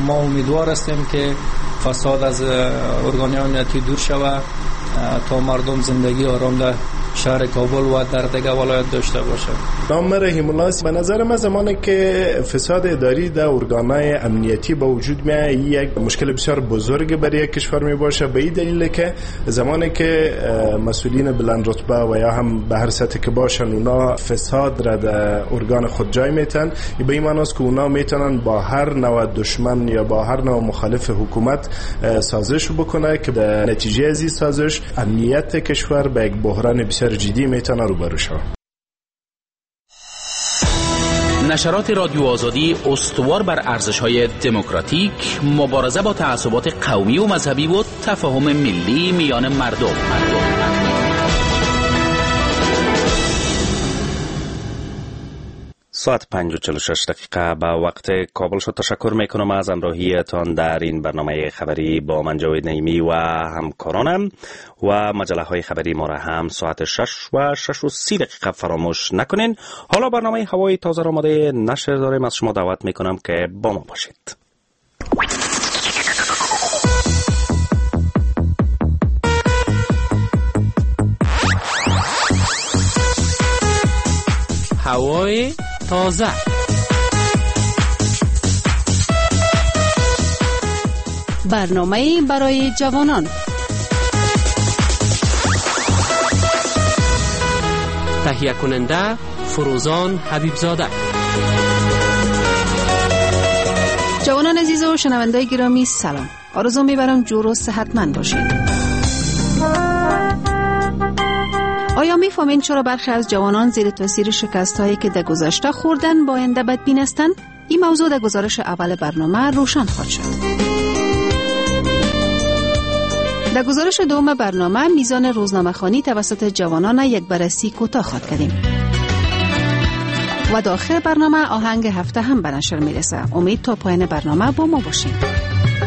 ما امیدوار هستیم که فساد از ارگان‌های امنیتی دور شود تا مردم زندگی آرام در شهر کابل و در دیگه ولایت داشته باشه. نام رحیم الله است. به نظر من زمانی که فساد اداری در ارگان‌های امنیتی به وجود میاد یک مشکل بسیار بزرگ برای کشور می باشه، به این دلیل که زمانی که مسئولین بلند رتبه و یا هم به هر سطح که باشن اونا فساد را در ارگان خود جای میتن، به این معنی است که اونا میتونن با هر نوع دشمن یا با هر نوع مخالف حکومت سازش بکنه که در نتیجه از این سازش امنیت کشور به یک بحران بسیار جدی میتونه روبرو شود. نشرات رادیو آزادی استوار بر ارزش‌های دموکراتیک، مبارزه با تعصبات قومی و مذهبی و تفاهم ملی میان مردم. ساعت 5:46 دقیقه به وقت کابل شد. تشکر میکنم از همراهیتان در این برنامه خبری با من جاوید نعیمی و همکارانم و مجله های خبری ما را هم ساعت 6 و 6:30 دقیقه فراموش نکنین. حالا برنامه هوای تازه آماده نشر داریم، از شما دعوت میکنم که با ما باشید. هوای تازه. برنامه برای جوانان. تهیه کننده فروزان حبیبزاده. جوانان عزیز و شنوندگان گرامی سلام. آرزو میبرم جور و صحتمند باشید. آیا میفهمین چرا برخی از جوانان زیر تاثیر شکست‌هایی که در گذشته خوردن با آینده بدبین هستند؟ این موضوع در گزارش اول برنامه روشن خواهد شد. در گزارش دوم برنامه میزان روزنامه‌خوانی توسط جوانان یک بررسی کوتاه خواهد کردیم. و در آخر برنامه آهنگ هفته هم به نشر میرسه. امید تا پایان برنامه با ما باشید.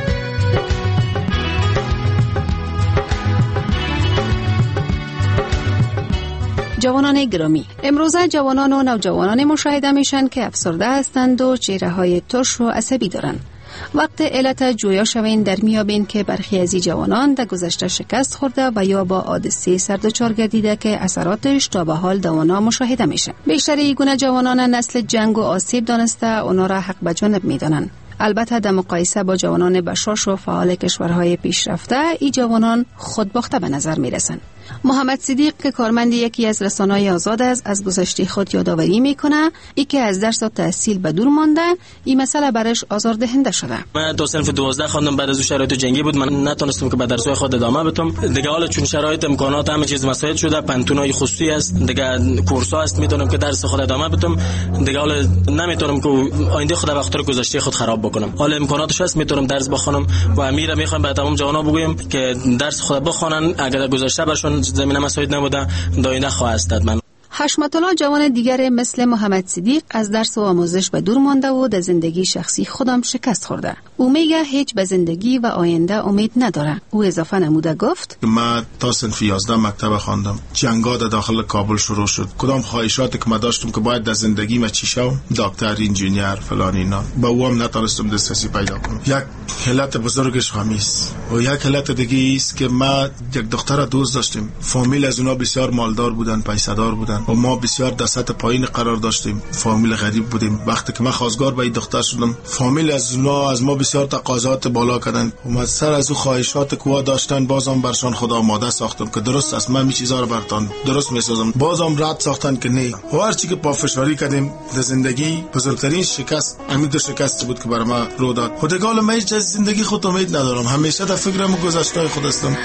جوانان گرامی، امروزه جوانان و نوجوانان مشاهده میشن که افسرده هستند و چهره‌های ترش و عصبی دارند. وقت علت جویا شوین در میابین که برخی از جوانان در گذشته شکست خورده و یا با حادثه سردچار گردیده که اثراتش تا به حال دوانا مشاهده میشه. بیشتر این گونه جوانان نسل جنگ و آسیب دانسته اونا را حق به جانب میدانند. البته در مقایسه با جوانان بشاش و فعال کشورهای پیشرفته، این جوانان خودباخته به نظر میرسند. محمد صدیق که کارمند یکی از رسانه‌های آزاد است، از گذشته خود یادآوری میکنه ای که از درس و تحصیل به دور مانده، این مسئله برش آزاردهنده شده. من تا صنف 12 خواندم، بعد از شرایط جنگی بود من نتونستم که به درس‌های خود ادامه بدم. دیگه حالا چون شرایط امکانات همه چیز مساعد شده، پنتونای خصوصی است، دیگه کورس‌ها است، میتونم که درس خود ادامه بدم. دیگه حالا نمیتونم که آینده خود به خاطر گذشته خود خراب بکنم. حالا امکاناتش هست، میتونم درس بخونم و امیر میخوام به تمام جوانا بگویم که درس خود بخونن. اگر گذشته برشون زمینه مساعد نبوده، داینده خواهد است. من حشمت الله جوان دیگر مثل محمد صدیق از درس و آموزش به دور مانده و در زندگی شخصی خودم شکست خورده. او میگه هیچ به زندگی و آینده امید نداره. او اضافه نموده گفت: من تا صنف 11 مکتب خواندم. جنگا در داخل کابل شروع شد. کدام خواهشاتی که من داشتم که باید در زندگی من چی شم، دکتر، انجینیر، فلان اینا، با اوام نتونستم دسترسی پیدا کنم. یک علت بزرگش همیست و یک علت دیگه است که ما یک دختر دوست داشتیم. فامیل از اونا بسیار مالدار بودن، پیسه‌دار بودن و ما بسیار در سطح پایین قرار داشتیم. فامیل غریب بودیم. وقتی که من خواستگار به این دختر شدم، فامیل از اونا از ما بسیار تقاضات بالا کردن و من سر از او خواهشات که داشتن بازم برشان خدا آماده ساختم که درست است، من می چیزا رو براتون درست میسازم. بازم رد ساختن که نه. و هر چی که پافشاری کردیم در زندگی، بزرگترین شکست امید شکست بود که بر ما رو داد. خودگال من هیچ از زندگی خود امید ندارم. همیشه در فکرم گذشته خود هستم.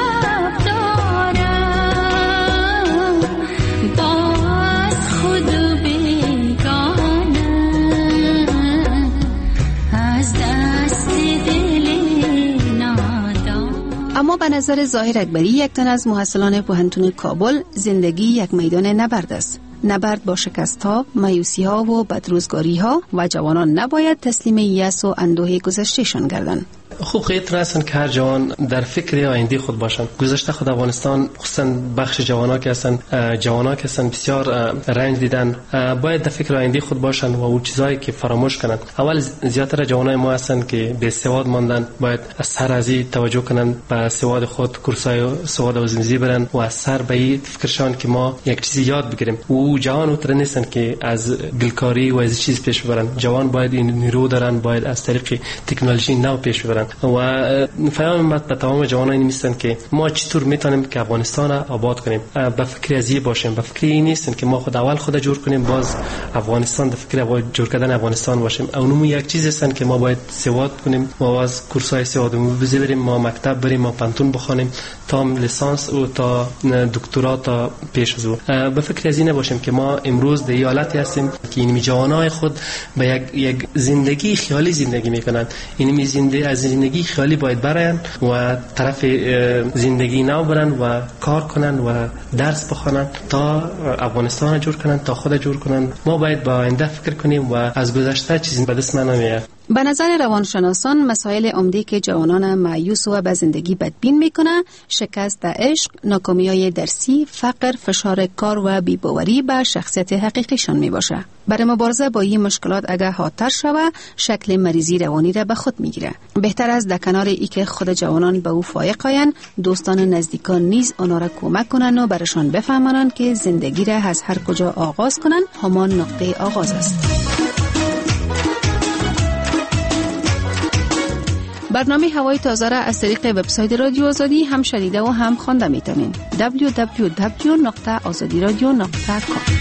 خود نظر ظاهر اکبری، یک تن از محصلان پوهنتون کابل، زندگی یک میدان نبرد است. نبرد با شکست‌ها، مایوسی‌ها و بدروزگاری‌ها و جوانان نباید تسلیم یأس و اندوه گذشتهشان گردند. خوب خیلی هستن که هر جوان در فکر آینده خود باشن. گذشته خود افغانستان خصوصا بخش جوانا که هستن بسیار رنج دیدن، باید در فکر آینده خود باشن و اون چیزایی که فراموش کنن. اول زیاتر جوانای ما هستن که بی سواد ماندن، باید از سر از این توجه کنن به سواد خود، کورسای سواد و زندگی برن و از سر به این فکرشان که ما یک چیزی یاد بگیریم. و جوان اونطور نیستن که از گلکاری و از چیز پیش ببرن. جوان باید این نیرو دارن، باید از طریق تکنولوژی نو پیش ببرن. و پیام من به تمام جوانان این میستن که ما چطور میتونیم که افغانستان آباد کنیم. به فکر ازی باشیم، به فکر این نیستن که ما خود اول خود جور کنیم باز افغانستان در فکر جور کردن افغانستان باشیم. اونم یک چیز هستن که ما باید سواد کنیم، ما باز کورسای سواد بریم، ما مکتب بریم، ما پانتون بخونیم تا لیسانس و تا دکترا تا پیش از او. به فکر ازی نباشیم که ما امروز در حالتی هستیم که این جوانای خود به یک زندگی خیالی زندگی میکنن. این زندگی خیالی باید براین و طرف زندگی نو برن و کار کنن و درس بخونن تا افغانستان جور کنن، تا خود جور کنن. ما باید با آینده فکر کنیم و از گذشته چیزی به دست نمیاد. به نظر روانشناسان مسائل عمده که جوانان مایوس و به زندگی بدبین میکنه شکست در عشق، ناکامی‌های درسی، فقر، فشار کار و بی‌باوری به شخصیت حقیقیشان میباشه. برای مبارزه با این مشکلات اگر حادتر شوه شکل مریضی روانی را به خود میگیره. بهتر است در کنار ای که خود جوانان به او فایق آیند، دوستان نزدیکان نیز آنها را کمک کنند و برشان بفهمانند که زندگی را از هر کجا آغاز کنند همان نقطه آغاز است. برنامه هوای تازه را از طریق وبسایت رادیو آزادی هم شنیده و هم خوانده میتونین. www.azadiradio.com.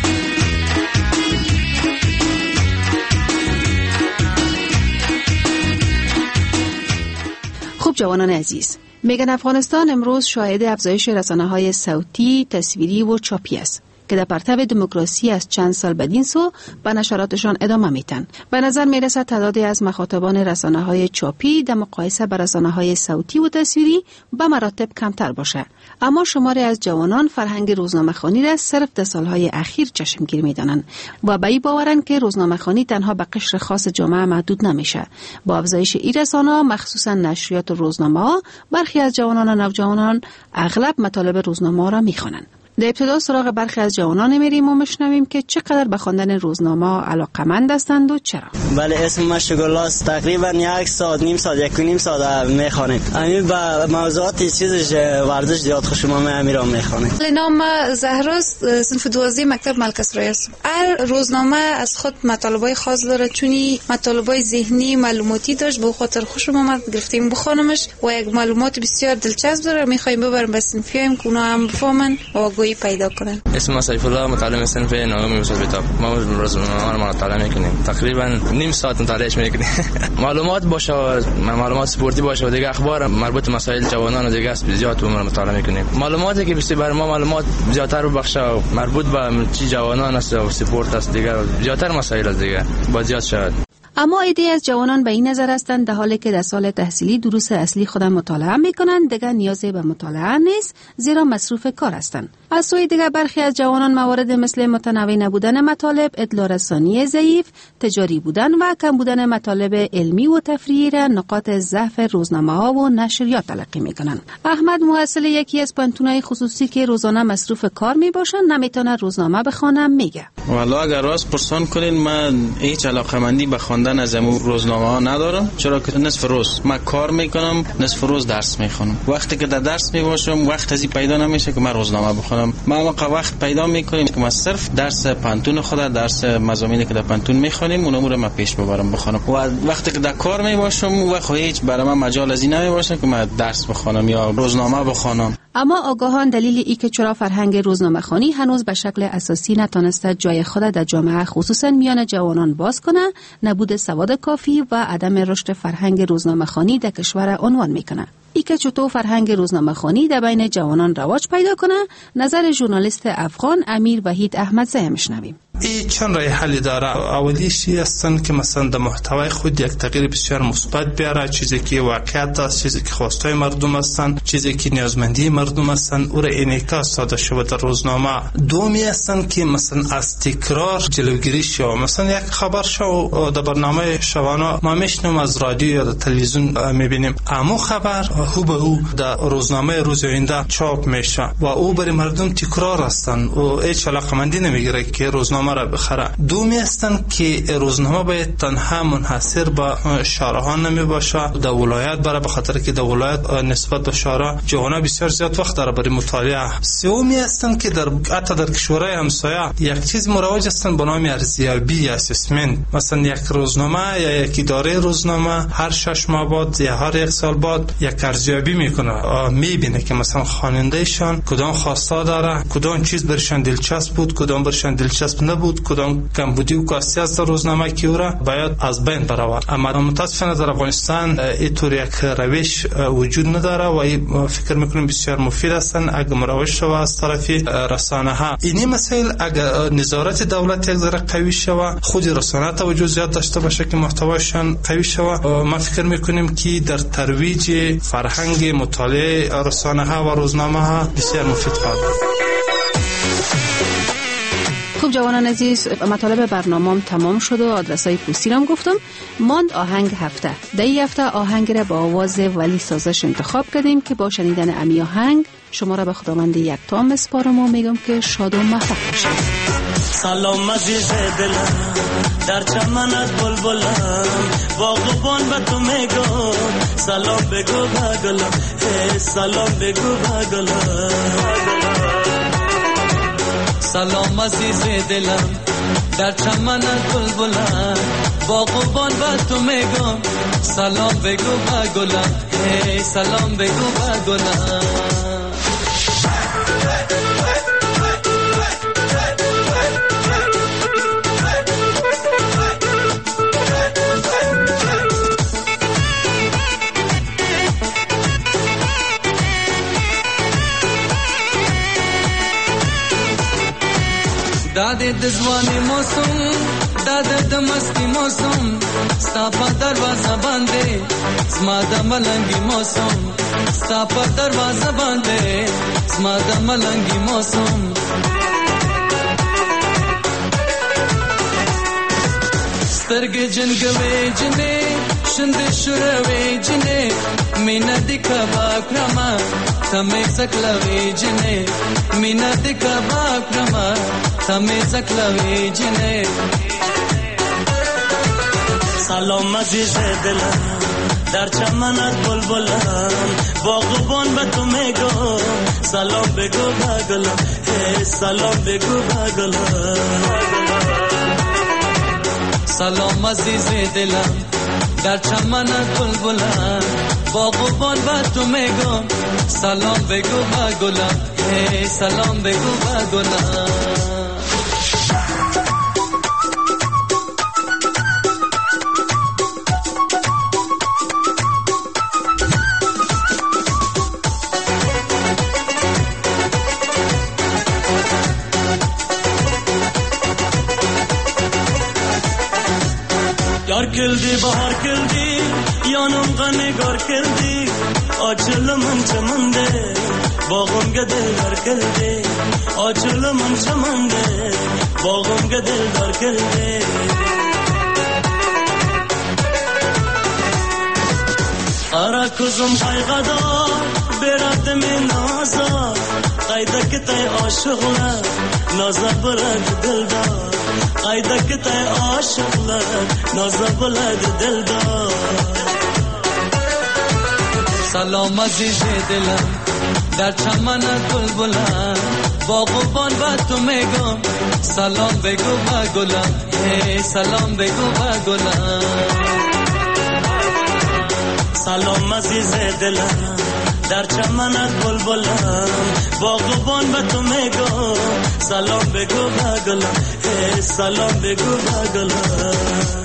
خوب جوانان عزیز، میگن افغانستان امروز شاهد افزایش رسانه‌های صوتی، تصویری و چاپی است که در پرتو دموکراسی از چند سال بدین سو به نشراتشان ادامه میتن. به نظر میرسد تعدادی از مخاطبان رسانه‌های چاپی در مقایسه با رسانه‌های صوتی و تصویری به مراتب کمتر باشه، اما شماری از جوانان فرهنگ روزنامه‌خوانی را صرف در سالهای اخیر چشمگیر میدانند و به این باورند که روزنامه‌خوانی تنها به قشر خاص جامعه محدود نمیشه. با افزایش این رسانه‌ها مخصوصا نشریات و روزنامه‌ها، برخی از جوانان و نوجوانان اغلب مطالب روزنامه‌ها را میخوانند. در ابتدا سراغ برخی از جوانان میریم و میشنویم که چقدر به خواندن روزنامه علاقه‌مند هستند و چرا. بله، اسم من شگرلا است. تقریبا یک ساعت نیم ساعت میخوانیم. همین با موضوعات چیزش ورزش زیاد خوشم میاد میخوانیم. نام زهراست، صنف 12 مکتب ملکسرای است. هر روزنامه از خود مطالبای خاص داره، چونی مطالبای ذهنی معلوماتی داشت، به خاطر خوشم اومد گرفتیم بخونمش و یک معلومات بسیار دلچسب داره. میخوایم ببریم به صنفیام که اونا هم بفهمن و گویی پیدا کنن. اسم سیف الله، متعلم صنف نهم استاد کتاب. ما روزنامه رو مطالعه میکنیم. تقریبا نیم ساعت مطالعهش میکنیم. معلومات باشه، معلومات سپورتی باشه و دیگه اخبار مربوط به مسائل جوانان و دیگه است زیاد رو مطالعه میکنیم. معلوماتی که بسیار بر ما معلومات زیادتر رو بخشه مربوط به چی جوانان است و سپورت است، دیگه زیادتر مسائل است دیگه با زیاد شد. اما عده‌ای از جوانان به این نظر هستند در حالی که در سال تحصیلی دروس اصلی خودم مطالعه میکنند دیگر نیازی به مطالعه نیست، زیرا مصروف کار هستند. از سوی دیگر برخی از جوانان موارد مثل متنوع نبودن مطالب، اطلاع رسانی ضعیف، تجاری بودن و کم بودن مطالب علمی و تفریحی را نقاط ضعف روزنامه‌ها و نشریات تلقی میکنند. احمد محصل یکی از پانتون‌های خصوصی که روزانه مصروف کار میباشند نمیتونه روزنامه بخونم میگه. والا اگر راست پرسان کنین من هیچ علاقه‌مندی به خواندن از روزنامه ها ندارم، چرا که نصف روز من کار میکنم، نصف روز درس میخونم. وقتی که در درس میباشم وقت ازی پیدا نمیشه که من روزنامه بخونم. ما وقت پیدا میکنیم که ما صرف درس پانتون خود، درس مضامینی که در پانتون میخونیم اونم رو من پیش ببرم بخونم. و وقتی که در کار میباشم وقت هیچ برای من مجال ازی نمیباشه که من درس بخونم یا روزنامه بخونم. اما آگاهان دلیل ای که چرا فرهنگ روزنامه خوانی هنوز به شکل اساسی نتونسته جای خود در جامعه خصوصا میان جوانان باز کنه، نبود سواد کافی و عدم رشد فرهنگ روزنامه خوانی در کشور عنوان میکنه. ای که چطور فرهنگ روزنامه خوانی در بین جوانان رواج پیدا کنه، نظر ژورنالیست افغان امیر وحید احمدزی میشنویم. این چند راه حلی داره. اولیش هستن که مثلا در محتوای خود یک تغییر بسیار مثبت بیاره، چیزی که واقعیت است، چیزی که خواستای مردم هستن، چیزی که نیازمندی مردم هستن، او را انعکاس داده شود در روزنامه. دومی هستن که مثلا از تکرار جلوگیری شو. مثلا یک خبر شو در برنامه شبانه ما میشنیم از رادیو یا در تلویزیون میبینیم امو خبر هو در روزنامه روز آینده چاپ میشه و او برای مردم تکرار هستن و هیچ علاقمندی نمیگیره که روزنامه را بخره. دومی هستن که روزنامه باید تنها منحصر به شهرها نمی باشه، در ولایت برای بخاطر که در ولایت نسبت به شهرها جوانان بسیار زیاد وقت داره برای مطالعه. سومی هستن که حتی در کشورهای همسایه یک چیز مروج هستن به نام ارزیابی یا اسسمنت. مثلا یک روزنامه یا یک اداره روزنامه هر 6 ماه بعد یا هر 1 سال بعد یک ارزیابی میکنه، میبینه که مثلا خوانندهشان کدام خواسته داره، کدام چیز برشان دلچسب بود، کدام برشان دلچسب نبود، کدام کمبودی و کاستی از روزنامه که او را باید از بین برود. اما متاسفانه در افغانستان اینطور یک روش وجود نداره و این فکر میکنم بسیار مفید هستن اگر مروج شود از طرف رسانه ها. این مسائل اگر نظارت دولت یک ذره قوی شود، خود رسانه توجه زیاد داشته باشه که محتوایشان قوی شود، ما فکر میکنیم که در ترویج فرهنگ مطالعه رسانه ها و روزنامه ها بسیار مفید خواهد. خب جوانان عزیز، مطالب برنامه‌ام تمام شد و آدرسای پستی رام گفتم. ماند آهنگ هفته. در این هفته آهنگ را با آواز ولی سازش انتخاب کردیم که با شنیدن امی آهنگ شما را به خداوند یکتا میسپارم و میگم که شاد و موفق باشید. سلام عزیز دلم، در چمنت بلبلم، باغبان به تو میگم سلام بگو بگلم، سلام بگو بگلم. سلام عزیز دلم، در چمنت بلبلم، باغبان به تو میگم سلام بگو بگلم، سلام بگو بگلم. داده دزوانی موسم، داده دمستی موسم، ستاپا دروازه بانده زما د ملنگی موسم، ستاپا دروازه بانده زما د ملنگی موسم. سترگی جنگوی جنه شند شروی جنه مینا دی کباب کرما تمی زکلوی جنه مینا دی کباب کرما تمی زکلوی جنه. سلام عزیز دلم، در چمنت بلبلم، باغبان به تو میگم سلام بگو بگلم، سلام بگو بگلم. سلام عزیز دلم، در چمنت بلبلم، باغبان به تو میگم سلام بگو بگلم، سلام بگو بگلم. یار کلدی بهار کلدی یانم غنگار کلدی آچل من چمنده باغم گدل دار کلدی آچل من چمنده باغم گدل دار کلدی. آرا کزم قایقدار برات من نازا قایده کتای عاشقله نازا برد دلدار قایده کتای عاشقله نازا برد دلدار. سلام عزیز دلم، در چمنت بلبلم، باغبان به تو میگم سلام بگو بگلم، سلام بگو بگلم. سلام عزیز دلم، در چمنت بلبلم، باغبان به تو میگم سلام بگو بگلم، سلام بگو بگلم.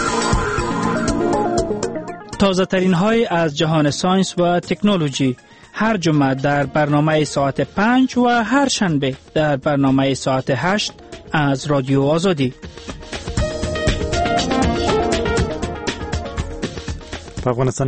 تازه ترین های از جهان ساینس و تکنولوژی، هر جمعه در برنامه ساعت 5 و هر شنبه در برنامه ساعت 8 از رادیو آزادی. افغانستان